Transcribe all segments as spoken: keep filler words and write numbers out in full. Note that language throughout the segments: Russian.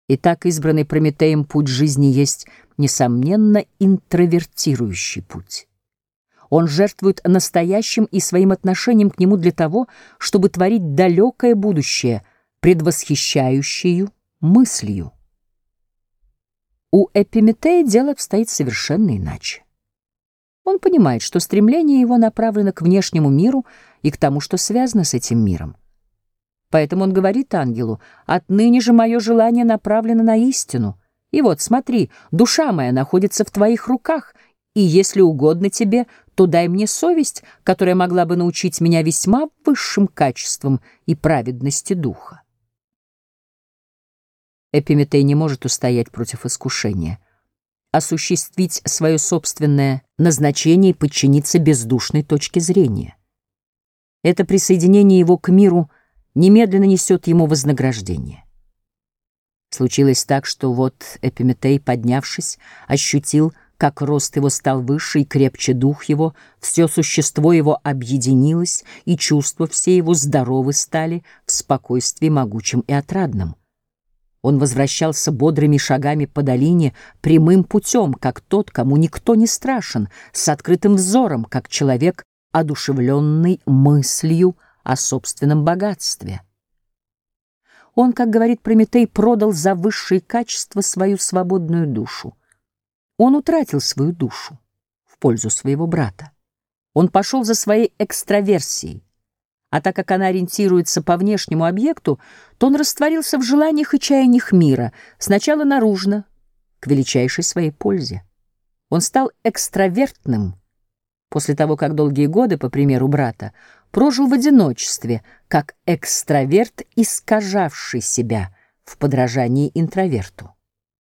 Итак, избранный Прометеем путь жизни есть, несомненно, интровертирующий путь. Он жертвует настоящим и своим отношением к нему для того, чтобы творить далекое будущее, предвосхищающее мыслью. У Эпиметея дело обстоит совершенно иначе. Он понимает, что стремление его направлено к внешнему миру и к тому, что связано с этим миром. Поэтому он говорит ангелу: «Отныне же мое желание направлено на истину. И вот, смотри, душа моя находится в твоих руках, и если угодно тебе, то дай мне совесть, которая могла бы научить меня весьма высшим качествам и праведности духа». Эпиметей не может устоять против искушения, осуществить свое собственное назначение и подчиниться бездушной точке зрения. Это присоединение его к миру немедленно несет ему вознаграждение. Случилось так, что вот Эпиметей, поднявшись, ощутил, как рост его стал выше и крепче дух его, все существо его объединилось, и чувства все его здоровы стали в спокойствии могучем и отрадном. Он возвращался бодрыми шагами по долине, прямым путем, как тот, кому никто не страшен, с открытым взором, как человек, одушевленный мыслью о собственном богатстве. Он, как говорит Прометей, продал за высшие качества свою свободную душу. Он утратил свою душу в пользу своего брата. Он пошел за своей экстраверсией, а так как она ориентируется по внешнему объекту, то он растворился в желаниях и чаяниях мира, сначала наружно, к величайшей своей пользе. Он стал экстравертным после того, как долгие годы, по примеру брата, прожил в одиночестве, как экстраверт, искажавший себя в подражании интроверту.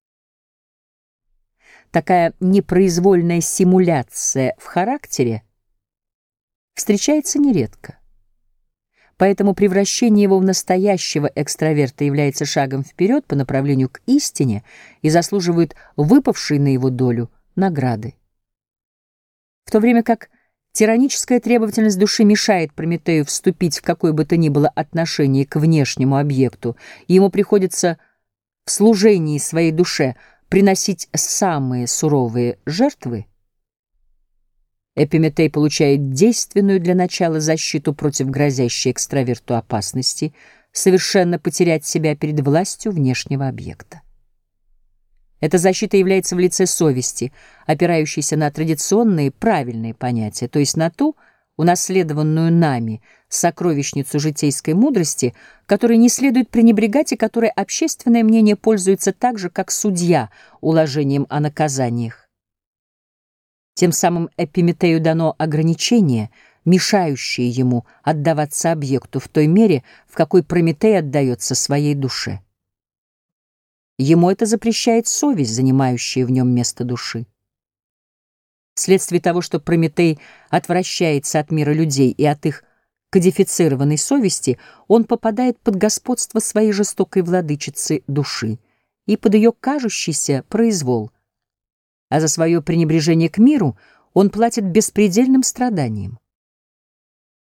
Такая непроизвольная симуляция в характере встречается нередко. Поэтому превращение его в настоящего экстраверта является шагом вперед по направлению к истине и заслуживает выпавшей на его долю награды. В то время как тираническая требовательность души мешает Прометею вступить в какое бы то ни было отношение к внешнему объекту, и ему приходится в служении своей душе приносить самые суровые жертвы, Эпиметей получает действенную для начала защиту против грозящей экстраверту опасности совершенно потерять себя перед властью внешнего объекта. Эта защита является в лице совести, опирающейся на традиционные правильные понятия, то есть на ту, унаследованную нами, сокровищницу житейской мудрости, которой не следует пренебрегать и которой общественное мнение пользуется так же, как судья, уложением о наказаниях. Тем самым Эпиметею дано ограничение, мешающее ему отдаваться объекту в той мере, в какой Прометей отдается своей душе. Ему это запрещает совесть, занимающая в нем место души. Вследствие того, что Прометей отвращается от мира людей и от их кодифицированной совести, он попадает под господство своей жестокой владычицы души и под ее кажущийся произвол, а за свое пренебрежение к миру он платит беспредельным страданием.